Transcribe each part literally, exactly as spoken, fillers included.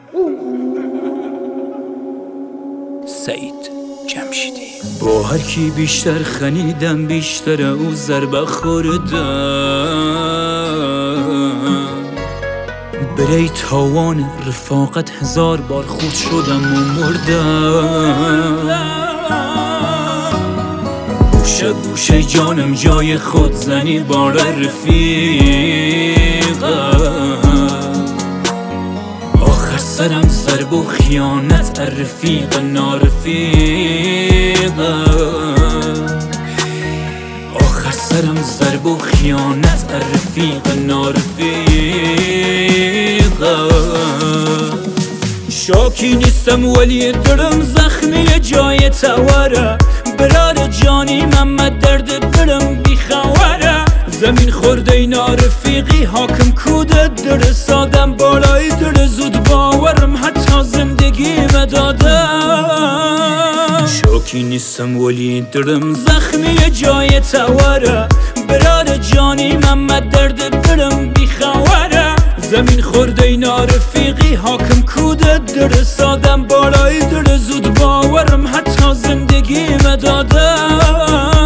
سعید جمشیدی. با هر کی بیشتر خنیدم بیشتر او ضربه خوردم. برای تاوان رفاقت هزار بار خود شدم و مردم. گوشه گوشه جانم جای خود زنی بار رفیقم. آخر سرم ضرب و خیانت رفیق نارفیقم. آخر سرم ضرب و خیانت رفیق نارفیقم. شاکی نیستم ولی دلم زخمی جای تواره. برادر جانی محمد درد دلم بیخواره. زمین خورده نارفیقی حاکم کودت در سادم بالای در زود باورم حتی زندگی مدادم. شاکی نیستم ولی دلم زخمی جای تواره. برادر جانی محمد درد دلم بیخواره. زمین خورده نارفیقی حاکم کودت در سادم بالای در زود باورم حتی زندگی مدادم.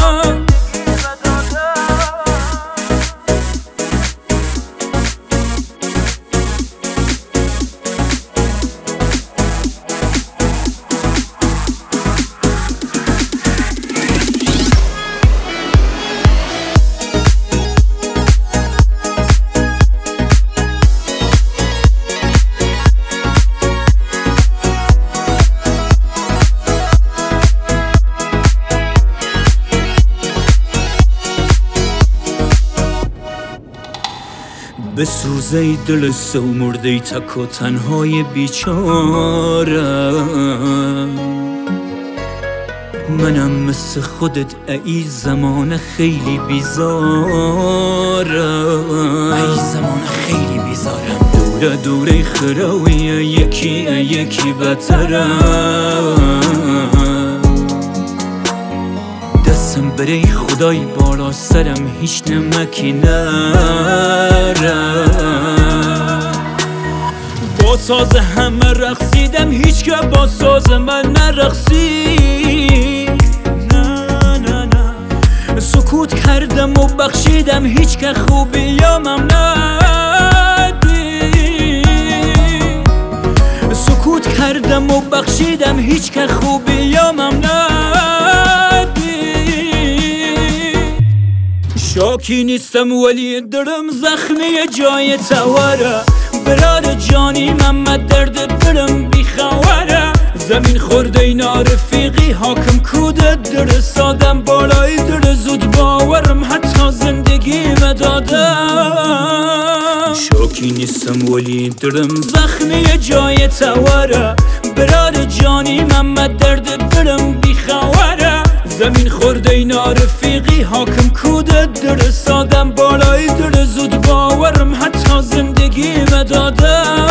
بسوزه دل سو مرده تک و تنهای بیچاره. منم مثل خودت ای زمان خیلی بیزارم. ای زمان خیلی بیزارم. دوره دوره خراوی یکی یکی بترم. دستم برای خدای بالا سرم هیچ نمکی نرم. با ساز همه رقصیدم هیچ که با ساز من نرقصید. نه نه نه سکوت کردم و بخشیدم هیچ که خوبیامم ندید. سکوت کردم و بخشیدم هیچ که خوبیامم ندید. شاکی نیستم ولی دلم زخمی جای تواره. برادر جانی محمد درد دلم بیخواره. زمین خورده نارفیقی حاکم کودت در سادم بالای در زود باورم حتی زندگی مدادم. شاکی نیستم ولی دلم زخمی جای تواره. برادر جانی محمد درد دلم بیخواره. زمین خورده نارفیقی حاکم کودت در سادم بالای در زود باورم حتی زندگی مدادم.